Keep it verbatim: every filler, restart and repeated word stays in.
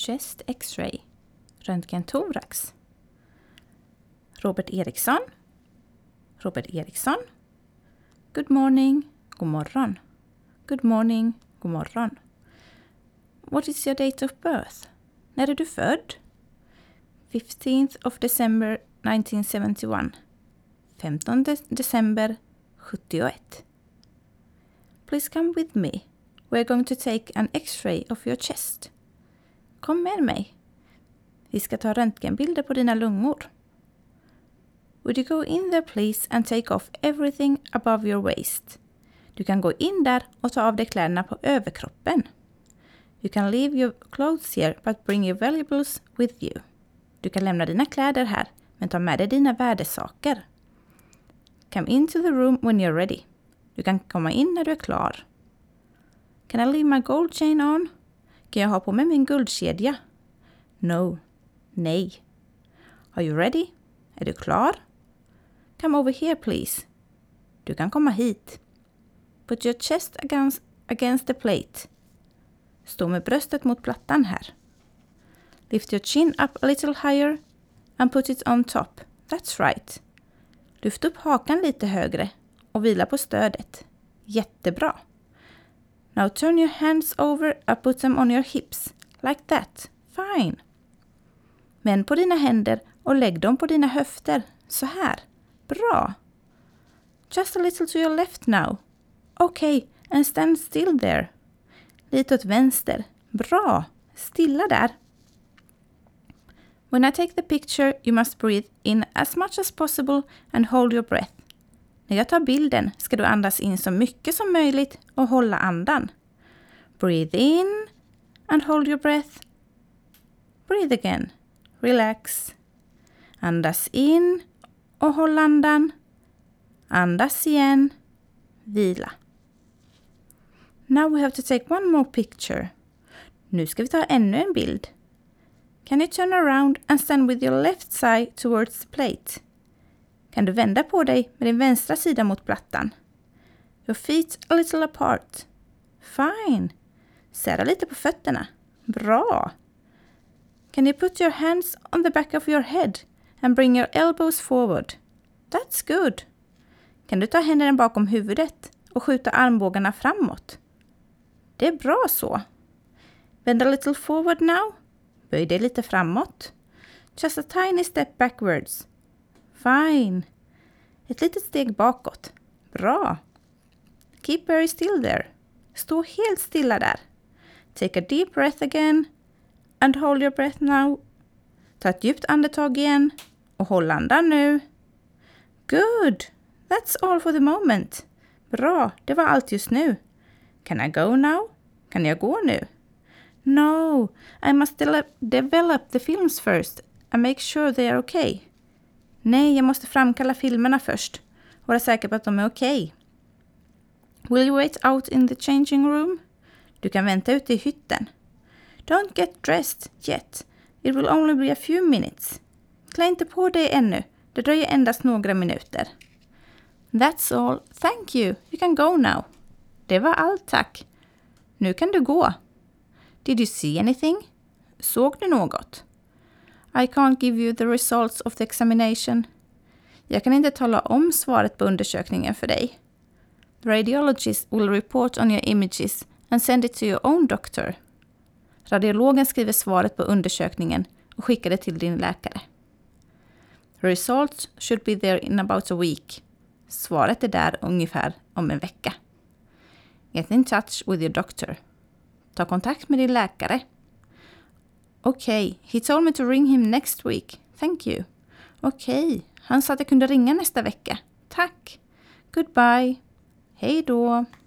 chest X-ray. Röntgen thorax. Robert Eriksson. Robert Eriksson. Good morning. God morgon. Good morning. God morgon. What is your date of birth? När är du född? fifteenth of December nineteen seventy-one. femtonde december sjuttioett. Please come with me. We are going to take an X-ray of your chest. Kom med mig. Vi ska ta röntgenbilder på dina lungor. Would you go in there please and take off everything above your waist? Du kan gå in där och ta av dig kläderna på överkroppen. You can leave your clothes here but bring your valuables with you. Du kan lämna dina kläder här men ta med dig dina värdesaker. Come into the room when you're ready. Du kan komma in när du är klar. Can I leave my gold chain on? Kan jag ha på mig min guldkedja? No. Nej. Are you ready? Är du klar? Come over here please. Du kan komma hit. Put your chest against, against the plate. Stå med bröstet mot plattan här. Lift your chin up a little higher and put it on top. That's right. Lyft upp hakan lite högre och vila på stödet. Jättebra. Now turn your hands over and put them on your hips. Like that. Fine. Vänd på dina händer och lägg dem på dina höfter. Så här. Bra. Just a little to your left now. Okay, and stand still there. Lite åt vänster. Bra. Stilla där. When I take the picture, you must breathe in as much as possible and hold your breath. När jag tar bilden ska du andas in så mycket som möjligt och hålla andan. Breathe in and hold your breath. Breathe again. Relax. Andas in och håll andan. Andas igen. Vila. Now we have to take one more picture. Nu ska vi ta ännu en bild. Can you turn around and stand with your left side towards the plate? Kan du vända på dig med din vänstra sida mot plattan? Your feet a little apart. Fine. Sära lite på fötterna. Bra. Can you put your hands on the back of your head and bring your elbows forward? That's good. Kan du ta händerna bakom huvudet och skjuta armbågarna framåt? Det är bra så. Bend a little forward now. Böj dig lite framåt. Just a tiny step backwards. Fine. Ett litet steg bakåt. Bra. Keep very still there. Stå helt stilla där. Take a deep breath again. And hold your breath now. Ta ett djupt andetag igen. Och håll andan nu. Good. That's all for the moment. Bra. Det var allt just nu. Can I go now? Kan jag gå nu? No. I must de- develop the films first. And make sure they are okay. Nej, jag måste framkalla filmerna först. Och vara säker på att de är okej. Okay. Will you wait out in the changing room? Du kan vänta ute i hytten. Don't get dressed yet. It will only be a few minutes. Klä inte på dig ännu. Det dröjer endast några minuter. That's all. Thank you. You can go now. Det var allt, tack. Nu kan du gå. Did you see anything? Såg du något? I can't give you the results of the examination. Jag kan inte tala om svaret på undersökningen för dig. The radiologist will report on your images and send it to your own doctor. Radiologen skriver svaret på undersökningen och skickar det till din läkare. The results should be there in about a week. Svaret är där ungefär om en vecka. Get in touch with your doctor. Ta kontakt med din läkare. Okej, okay. He told me to ring him next week. Thank you. Okej, okay. Han sa att jag kunde ringa nästa vecka. Tack. Goodbye. Hej då.